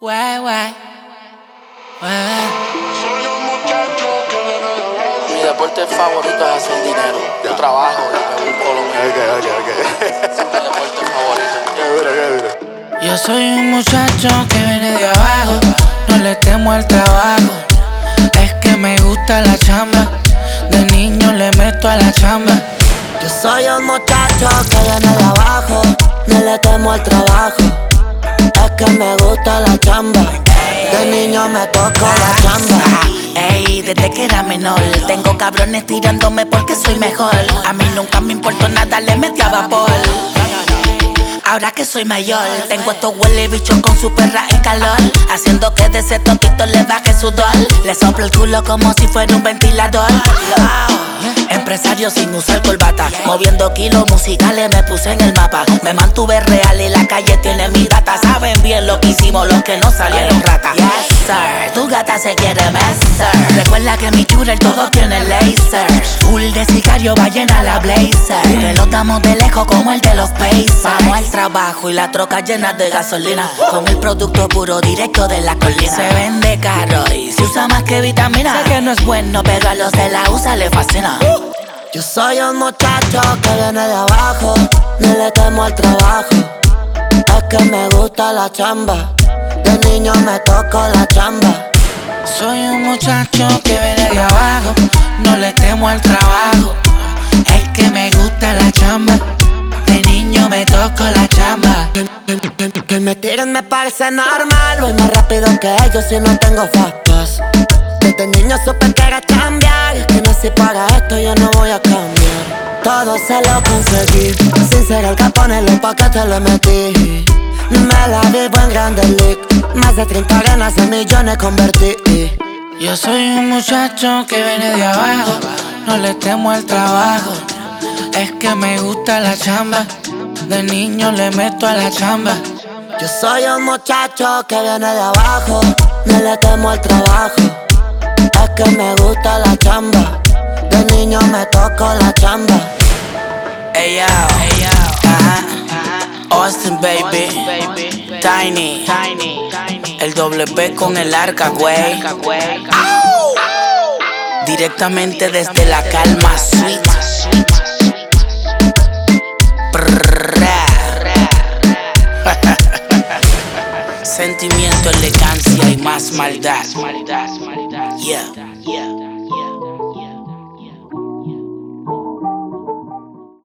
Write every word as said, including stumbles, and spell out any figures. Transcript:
Guay, guay, guay. Soy un muchacho que viene de abajo. Mi deporte favorito es hacer dinero. Yo trabajo y me busco lo mío. Ok, ok, ok. Ese es mi deporte favorito. Qué duro, qué duro. Yo soy un muchacho que viene de abajo, no le temo al trabajo. Es que me gusta la chamba, de niño le meto a la chamba. Yo soy un muchacho que viene de abajo, no le temo al trabajo. Es que me gusta la chamba, de niño me toco la chamba. Ey, desde que era menor tengo cabrones tirándome porque soy mejor. A mí nunca me importó nada, le metí a vapor. Ahora que soy mayor, tengo estos huele bichos con su perra en calor, haciendo que de ese tontito le baje sudor. Le soplo el culo como si fuera un ventilador. Wow. Empresario sin usar corbata, moviendo kilos musicales me puse en el mapa. Me mantuve real y la calle tiene mi data. Saben bien lo que hicimos los que no salieron ratas. Yes sir, tu gata se quiere besar. Recuerda que mi churel todo tiene laser. Full de sicario va llena la blazer. Que lo damos de lejos como el de los Pacers. Vamos al trabajo y la troca llena de gasolina, con el producto puro directo de la colina. Se vende caro y se usa más que vitamina. Sé que no es bueno pero a los de la U S A le fascina. Yo soy un muchacho que viene de abajo, no le temo al trabajo. Es que me gusta la chamba, de niño me toco la chamba. Soy un muchacho que viene de abajo, no le temo al trabajo. Es que me gusta la chamba, de niño me toco la chamba. Que me tiren me parece normal, voy más rápido que ellos si no tengo fast pass. Desde niño supe que era cambiar, que nací para esto, yo no voy a cambiar. Todo se lo conseguí, sin ser el capone, los paquetes le metí. Me la vivo en Grande League, más de treinta ganas en millones convertí. Yo soy un muchacho que viene de abajo, no le temo al trabajo. Es que me gusta la chamba, de niño le meto a la chamba. Yo soy un muchacho que viene de abajo, no le temo al trabajo. Es que me gusta la chamba, de niño me toco la chamba. Ey yo, ey yo, ajá. Austin baby, Tiny, el doble P con el arca, güey. Directamente desde la calma suite. Sentimiento, elegancia y más maldad. Yeah, yeah.